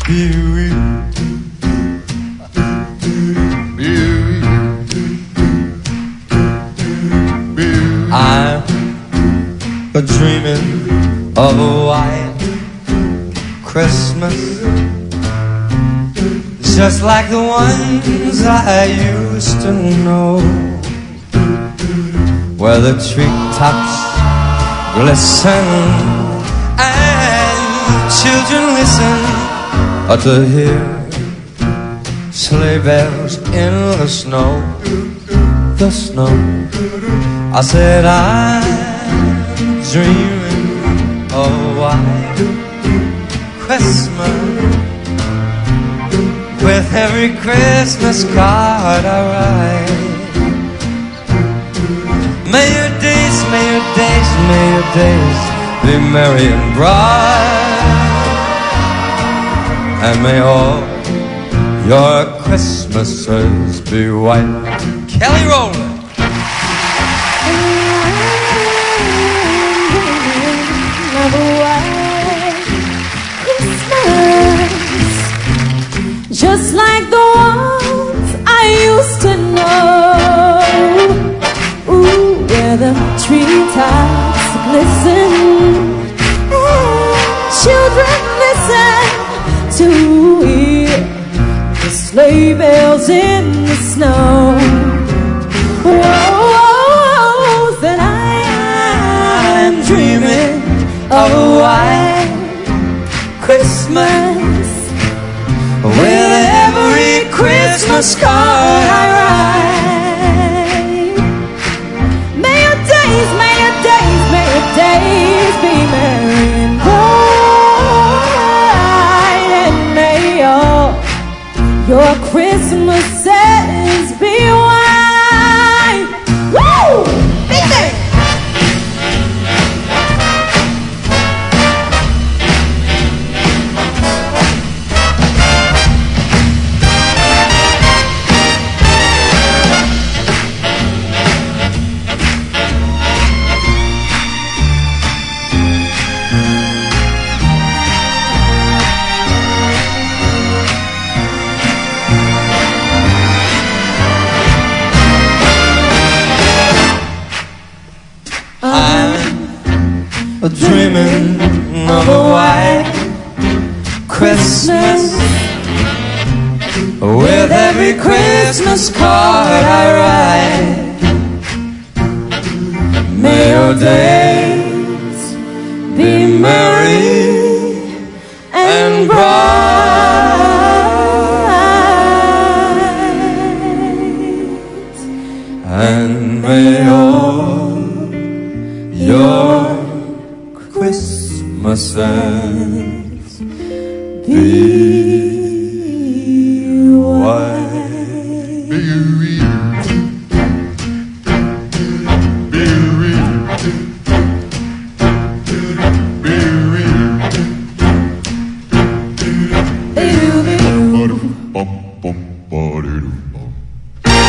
I'm dreaming of a white Christmas, just like the ones I used to know, where the treetops glisten and children listen to hear sleigh bells in the snow. The snow. I said I'm dreaming of a white Christmas, with every Christmas card I write. May your days, may your days, may your days be merry and bright, and may all your Christmases be white. Kelly Rowland. Just like the ones I used to know, ooh, where the treetops glisten and children listen to hear the sleigh bells in the snow. Whoa, that I'm dreaming of a white Christmas, with every Christmas card I write. May your days, may your days, may your days be merry and bright, and may all your Christmases be white. Woo! Big thing! Dreaming of a white Christmas, with every Christmas card I write. May your days be merry and bright, and may all your Christmases